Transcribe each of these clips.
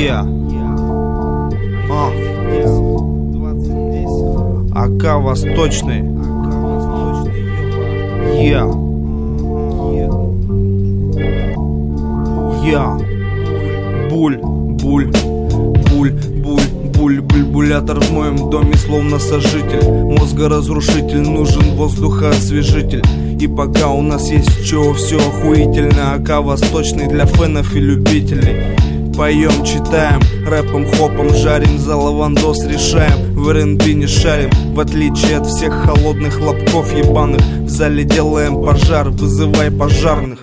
АК Восточный. Бульбулятор в моем доме словно сожитель. Мозгоразрушитель, нужен воздухоосвежитель. И пока у нас есть чего, все охуительно. АК Восточный для фенов и любителей. Поем, читаем, рэпом, хопом жарим, за лавандос решаем, в R&B не шарим. В отличие от всех холодных лобков ебаных, в зале делаем пожар, вызывай пожарных.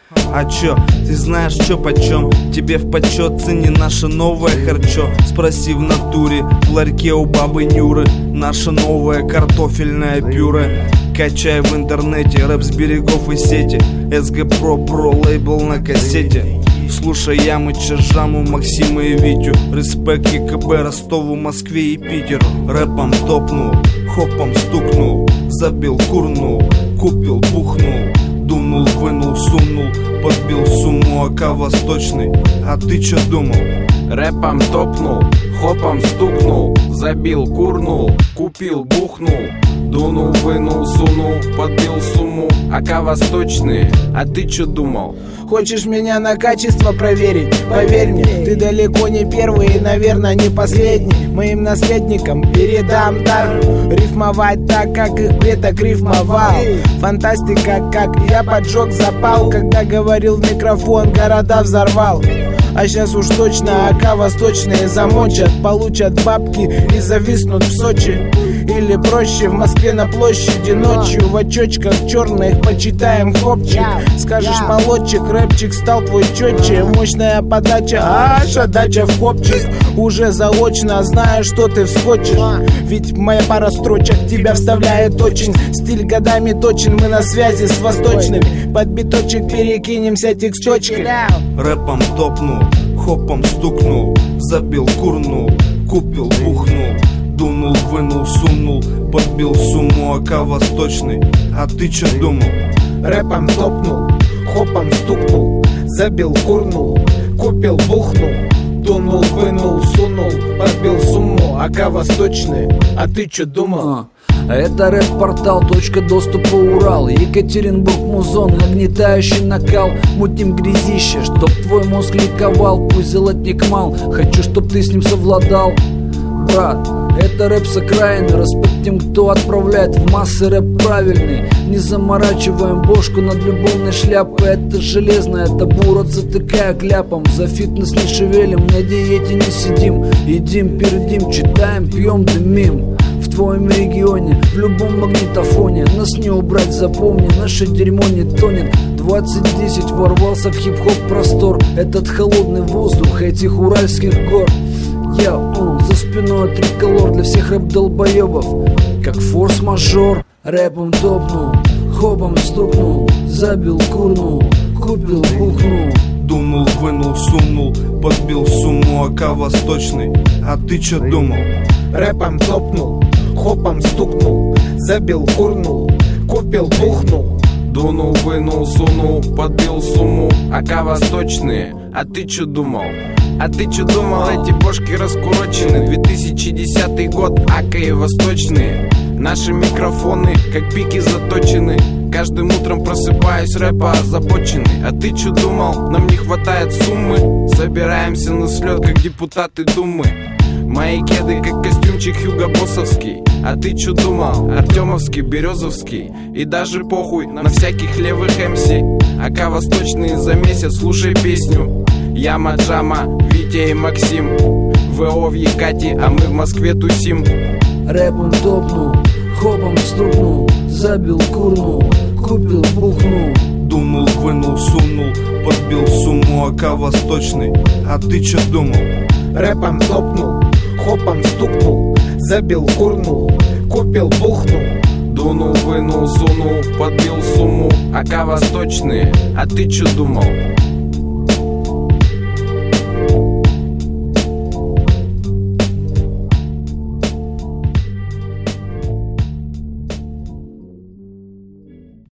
А чё, ты знаешь чё почем? Тебе в почет цени наше новое харчо. Спроси в натуре, в ларьке у бабы Нюры. Наше новое картофельное пюре. Качай в интернете, рэп с берегов и сети. СГ Про лейбл на кассете. Слушай Ямыча, Жаму, Максима и Витю. Респект ЕКБ Ростову, Москве и Питеру. Рэпом топнул, хопом стукнул, забил, курнул, купил, бухнул, дунул, вынул, сунул, подбил сумму. АК Восточный, а ты чё думал? Рэпом топнул, хопом стукнул, забил, курнул, купил, бухнул, дунул, вынул, сунул, подбил сумму. АК Восточный, а ты чё думал? Хочешь меня на качество проверить? Поверь мне, ты далеко не первый и, наверное, не последний. Моим наследникам передам дар рифмовать так, как их предок рифмовал. Фантастика, как я поджег запал, когда говорил в микрофон, города взорвал. А сейчас уж точно АК Восточные замочат, получат бабки и зависнут в Сочи. Или проще, в Москве на площади ночью в очочках черных почитаем хопчик. Скажешь молодчик, рэпчик стал твой четче. Мощная подача, аж отдача в хопчик. Уже заочно знаю, что ты вскочишь, ведь моя пара строчек тебя вставляет очень. Стиль годами точен, мы на связи с восточными. Под биточек перекинемся тексточкой. Рэпом топнул, хопом стукнул, забил, курнул, купил, бухнул, дунул, вынул, сунул, подбил сумму. АК Восточный, а ты чё думал? Рэпом топнул, хопом стукнул, забил, курнул, купил, бухнул, дунул, вынул, сунул, подбил сумму. АК Восточный, а ты чё думал? Это рэп-портал, точка доступа Урал. Екатеринбург, музон, нагнетающий накал. Мутим грязище, чтоб твой мозг ликовал. Пусть золотник мал, хочу, чтоб ты с ним совладал. Брат, это рэп с окраины. Респект тем, кто отправляет в массы рэп правильный. Не заморачиваем бошку над любовной шляпой. Это железное табу, рот затыкая кляпом. За фитнес не шевелим, на диете не сидим. Едим, пердим, читаем, пьем, дымим. В твоем регионе, в любом магнитофоне. Нас не убрать, запомни, наше дерьмо не тонет. 2010 ворвался в хип-хоп простор. Этот холодный воздух этих уральских гор. Я, за спиной триколор для всех рэп-долбоебов. Как форс-мажор, рэпом топнул, хопом стукнул, забил, курнул, купил, бухнул, дунул, вынул, сунул, подбил сумму. АК Восточный, а ты чё думал? Рэпом топнул, хопом стукнул, забил, курнул, купил, бухнул, дунул, вынул, сунул, подбил сумму. АК Восточные, а ты чё думал? А ты чё думал? Эти бошки раскурочены. 2010 год, АК и Восточные. Наши микрофоны, как пики, заточены. Каждым утром просыпаюсь, рэпа озабоченный. А ты чё думал? Нам не хватает суммы. Собираемся на слёт, как депутаты Думы. Мои кеды, как костюмчик Хьюго Боссовский. А ты чё думал? Артемовский, Березовский. И даже похуй на всяких левых МС. АК Восточные за месяц, слушай песню. Яма, Джама, Витя и Максим. ВО в Екате, а мы в Москве тусим. Рэпом топнул, хопом стукнул, забил, курнул, купил, бухнул, дунул, вынул, сунул, подбил сумму. АК Восточный, а ты чё думал? Рэпом топнул, хопом стукнул, забил, курнул, купил, бухнул, дунул, вынул, сунул, подбил сумму. АК Восточные, а ты чё думал?